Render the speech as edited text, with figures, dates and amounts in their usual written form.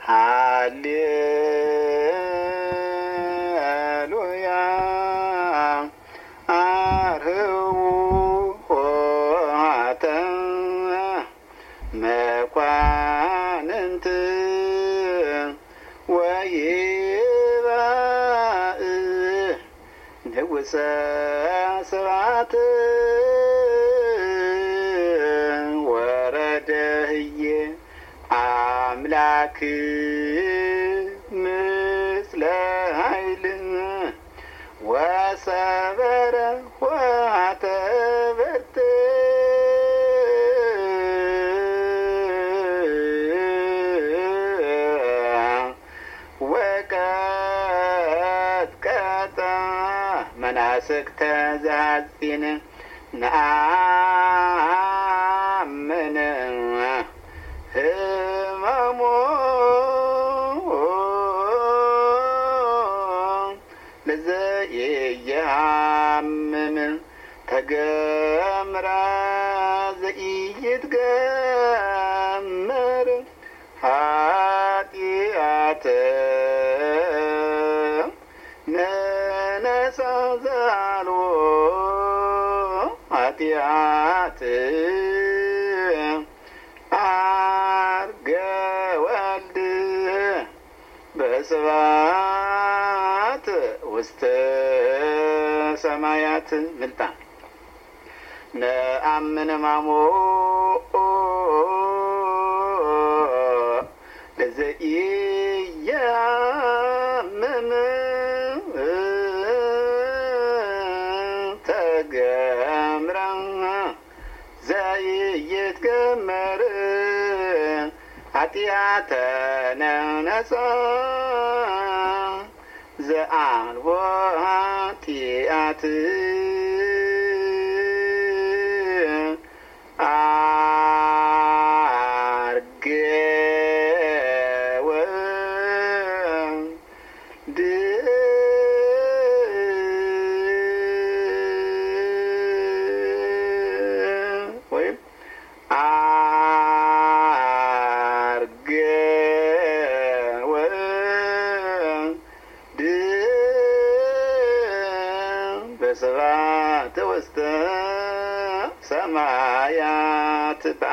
ሃሌሉያ አርኅዉ መኳንንት ወይባእ ንጉሠ ስብሐት ወረደ ህዬ አምላክ ምስለ ኃይል ወሰበረ ኆኃተ ብርት ወቀጥቀጠ መናስክተ ዘሐጺን ነአምን ህመሞ ለዘኢየሐምም ተገምራ ዘኢይትገመር ኃጢአተ ነነሣ ዘአልቦ ኃጢአት አርገ ወልድ በስብሐት ውስተ ሰማያት ምልጣ ነአምን ማሞ ለዘኢየሐምም ተገምራ ዘኢይትገመር ኃጢአተ ነነሣ ዘአልቦ ኃጢአት አርገ ወልድ ወይም አርገ ወልድ በስብሐት ውስተ ሰማያት